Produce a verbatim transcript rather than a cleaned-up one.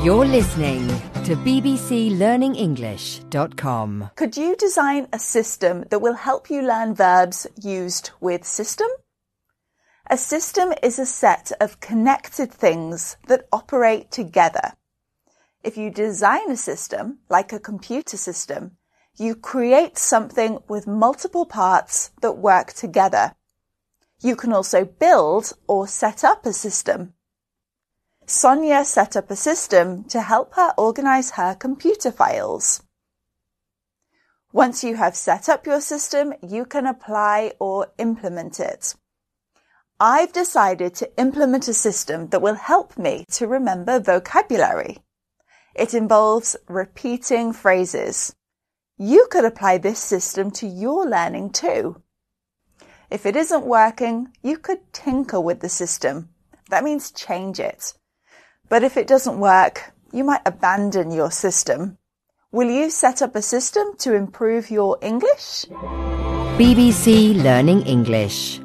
You're listening to b b c learning english dot com. Could you design a system that will help you learn verbs used with system? A system is a set of connected things that operate together. If you design a system, like a computer system, you create something with multiple parts that work together. You can also build or set up a system. Sonia set up a system to help her organize her computer files. Once you have set up your system, you can apply or implement it. I've decided to implement a system that will help me to remember vocabulary. It involves repeating phrases. You could apply this system to your learning too. If it isn't working, you could tinker with the system. That means change it. But if it doesn't work, you might abandon your system. Will you set up a system to improve your English? B B C Learning English.